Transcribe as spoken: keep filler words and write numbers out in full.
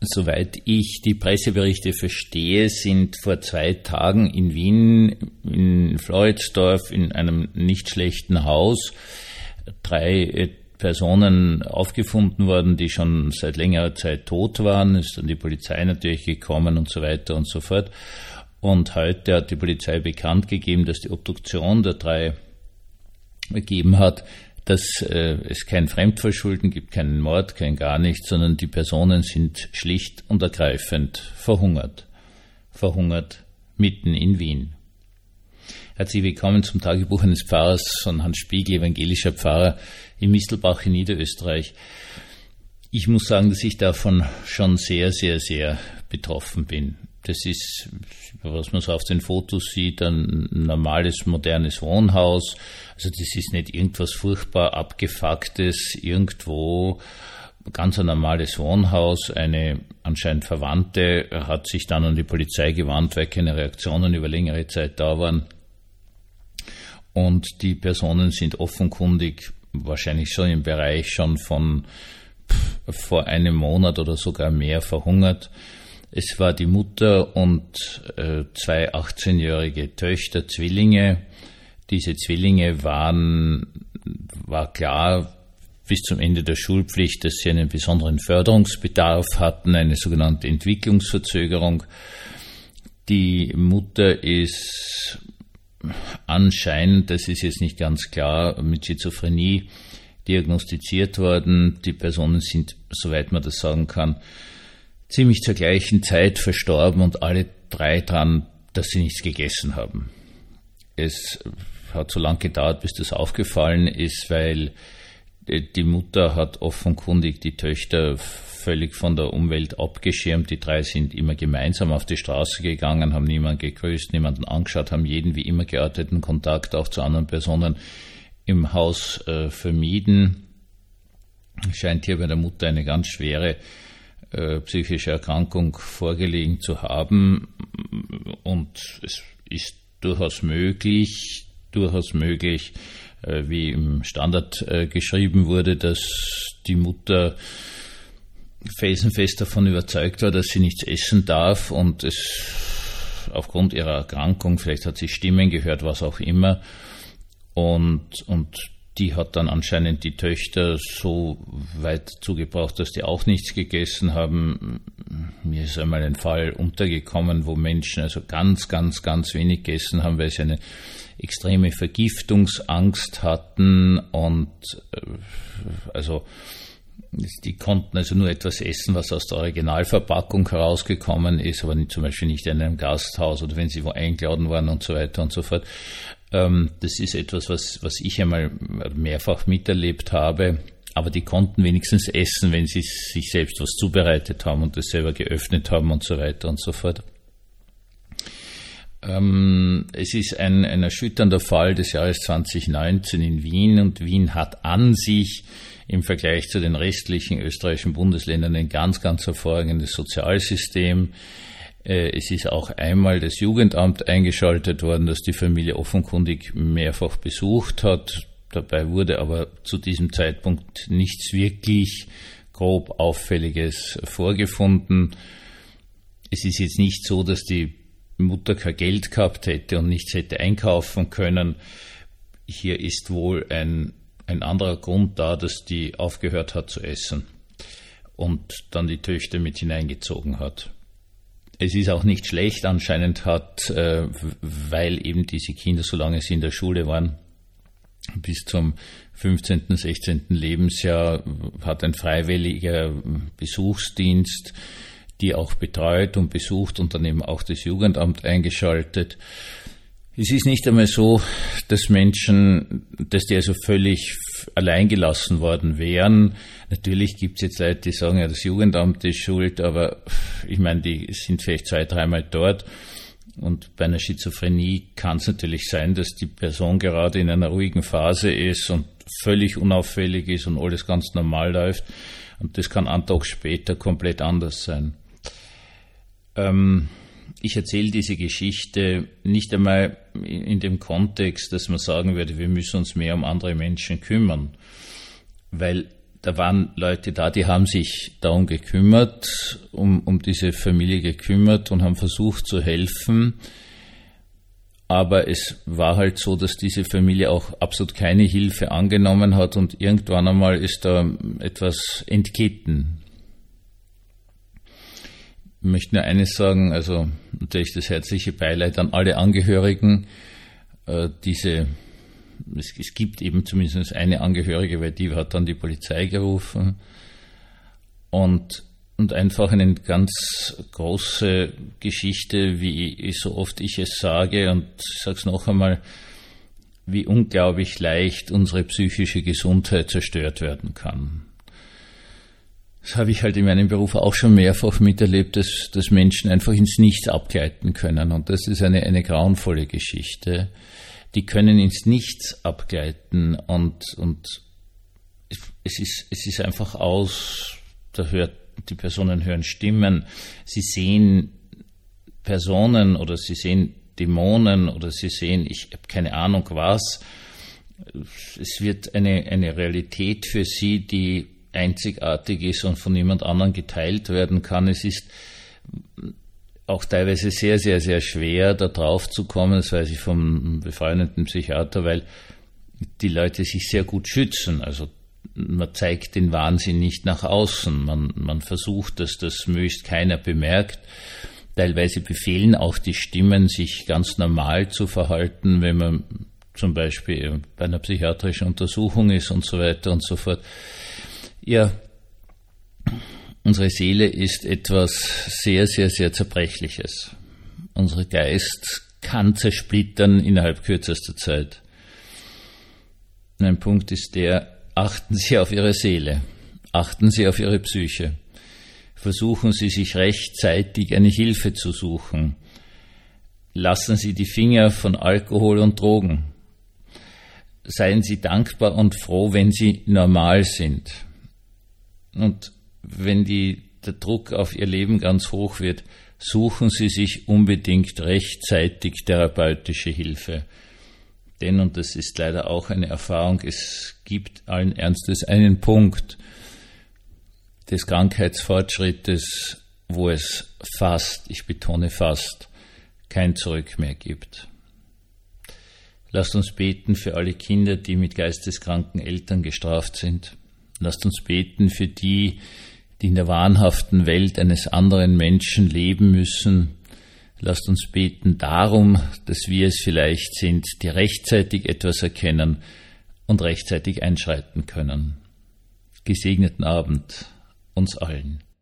Soweit ich die Presseberichte verstehe, sind vor zwei Tagen in Wien, in Floridsdorf, in einem nicht schlechten Haus, drei Personen aufgefunden worden, die schon seit längerer Zeit tot waren. Es ist dann die Polizei natürlich gekommen und so weiter und so fort. Und heute hat die Polizei bekannt gegeben, dass die Obduktion der drei ergeben hat, dass äh, es kein Fremdverschulden gibt, keinen Mord, kein gar nichts, sondern die Personen sind schlicht und ergreifend verhungert. Verhungert mitten in Wien. Herzlich willkommen zum Tagebuch eines Pfarrers von Hans Spiegel, evangelischer Pfarrer in Mistelbach in Niederösterreich. Ich muss sagen, dass ich davon schon sehr, sehr, sehr betroffen bin. Das ist, was man so auf den Fotos sieht, ein normales, modernes Wohnhaus. Also das ist nicht irgendwas furchtbar Abgefucktes, irgendwo ganz ein normales Wohnhaus. Eine anscheinend Verwandte hat sich dann an die Polizei gewandt, weil keine Reaktionen über längere Zeit da waren. Und die Personen sind offenkundig wahrscheinlich schon im Bereich schon von pff, vor einem Monat oder sogar mehr verhungert. Es war die Mutter und äh, zwei achtzehnjährige Töchter, Zwillinge. Diese Zwillinge waren, war klar bis zum Ende der Schulpflicht, dass sie einen besonderen Förderungsbedarf hatten, eine sogenannte Entwicklungsverzögerung. Die Mutter ist anscheinend, das ist jetzt nicht ganz klar, mit Schizophrenie diagnostiziert worden. Die Personen sind, soweit man das sagen kann, ziemlich zur gleichen Zeit verstorben und alle drei dran, dass sie nichts gegessen haben. Es hat so lange gedauert, bis das aufgefallen ist, weil die Mutter hat offenkundig die Töchter völlig von der Umwelt abgeschirmt. Die drei sind immer gemeinsam auf die Straße gegangen, haben niemanden gegrüßt, niemanden angeschaut, haben jeden wie immer gearteten Kontakt auch zu anderen Personen im Haus äh, vermieden. Scheint hier bei der Mutter eine ganz schwere äh, psychische Erkrankung vorgelegen zu haben. Und es ist durchaus möglich, durchaus möglich, äh, wie im Standard äh, geschrieben wurde, dass die Mutter felsenfest davon überzeugt war, dass sie nichts essen darf und es aufgrund ihrer Erkrankung, vielleicht hat sie Stimmen gehört, was auch immer, und, und die hat dann anscheinend die Töchter so weit zugebracht, dass die auch nichts gegessen haben. Mir ist einmal ein Fall untergekommen, wo Menschen also ganz, ganz, ganz wenig gegessen haben, weil sie eine extreme Vergiftungsangst hatten und also die konnten also nur etwas essen, was aus der Originalverpackung herausgekommen ist, aber nicht, zum Beispiel nicht in einem Gasthaus oder wenn sie wo eingeladen waren und so weiter und so fort. Das ist etwas, was, was ich einmal mehrfach miterlebt habe, aber die konnten wenigstens essen, wenn sie sich selbst was zubereitet haben und das selber geöffnet haben und so weiter und so fort. Es ist ein, ein erschütternder Fall des Jahres zwanzig neunzehn in Wien und Wien hat an sich im Vergleich zu den restlichen österreichischen Bundesländern ein ganz, ganz hervorragendes Sozialsystem. Es ist auch einmal das Jugendamt eingeschaltet worden, das die Familie offenkundig mehrfach besucht hat. Dabei wurde aber zu diesem Zeitpunkt nichts wirklich grob Auffälliges vorgefunden. Es ist jetzt nicht so, dass die Mutter kein Geld gehabt hätte und nichts hätte einkaufen können. Hier ist wohl ein, ein anderer Grund da, dass die aufgehört hat zu essen und dann die Töchter mit hineingezogen hat. Es ist auch nicht schlecht, anscheinend hat, äh, weil eben diese Kinder, solange sie in der Schule waren, bis zum fünfzehnten, sechzehnten Lebensjahr, hat ein freiwilliger Besuchsdienst die auch betreut und besucht und dann eben auch das Jugendamt eingeschaltet. Es ist nicht einmal so, dass Menschen, dass die also völlig alleingelassen worden wären. Natürlich gibt es jetzt Leute, die sagen, ja, das Jugendamt ist schuld, aber ich meine, die sind vielleicht zwei, dreimal dort. Und bei einer Schizophrenie kann es natürlich sein, dass die Person gerade in einer ruhigen Phase ist und völlig unauffällig ist und alles ganz normal läuft. Und das kann einen Tag später komplett anders sein. Ähm, ich erzähle diese Geschichte nicht einmal in dem Kontext, dass man sagen würde, wir müssen uns mehr um andere Menschen kümmern, weil da waren Leute da, die haben sich darum gekümmert, um, um diese Familie gekümmert und haben versucht zu helfen. Aber es war halt so, dass diese Familie auch absolut keine Hilfe angenommen hat und irgendwann einmal ist da etwas entglitten. Ich möchte nur eines sagen, also natürlich das herzliche Beileid an alle Angehörigen. Äh, diese, es, es gibt eben zumindest eine Angehörige, weil die hat dann die Polizei gerufen. Und, und einfach eine ganz große Geschichte, wie so oft ich es sage, und ich sage es noch einmal, wie unglaublich leicht unsere psychische Gesundheit zerstört werden kann. Das habe ich halt in meinem Beruf auch schon mehrfach miterlebt, dass, dass Menschen einfach ins Nichts abgleiten können. Und das ist eine, eine grauenvolle Geschichte. Die können ins Nichts abgleiten und, und es ist, es ist einfach aus, da hört, die Personen hören Stimmen, sie sehen Personen oder sie sehen Dämonen oder sie sehen, ich habe keine Ahnung was. Es wird eine, eine Realität für sie, die einzigartig ist und von niemand anderem geteilt werden kann. Es ist auch teilweise sehr, sehr, sehr schwer, da drauf zu kommen, das weiß ich vom befreundeten Psychiater, weil die Leute sich sehr gut schützen. Also man zeigt den Wahnsinn nicht nach außen. Man, man versucht, dass das möglichst keiner bemerkt. Teilweise befehlen auch die Stimmen, sich ganz normal zu verhalten, wenn man zum Beispiel bei einer psychiatrischen Untersuchung ist und so weiter und so fort. Ja, unsere Seele ist etwas sehr, sehr, sehr Zerbrechliches. Unser Geist kann zersplittern innerhalb kürzester Zeit. Und ein Punkt ist der, achten Sie auf Ihre Seele, achten Sie auf Ihre Psyche. Versuchen Sie, sich rechtzeitig eine Hilfe zu suchen. Lassen Sie die Finger von Alkohol und Drogen. Seien Sie dankbar und froh, wenn Sie normal sind. Und wenn die, der Druck auf Ihr Leben ganz hoch wird, suchen Sie sich unbedingt rechtzeitig therapeutische Hilfe. Denn, und das ist leider auch eine Erfahrung, es gibt allen Ernstes einen Punkt des Krankheitsfortschrittes, wo es fast, ich betone fast, kein Zurück mehr gibt. Lasst uns beten für alle Kinder, die mit geisteskranken Eltern gestraft sind. Lasst uns beten für die, die in der wahnhaften Welt eines anderen Menschen leben müssen. Lasst uns beten darum, dass wir es vielleicht sind, die rechtzeitig etwas erkennen und rechtzeitig einschreiten können. Gesegneten Abend uns allen.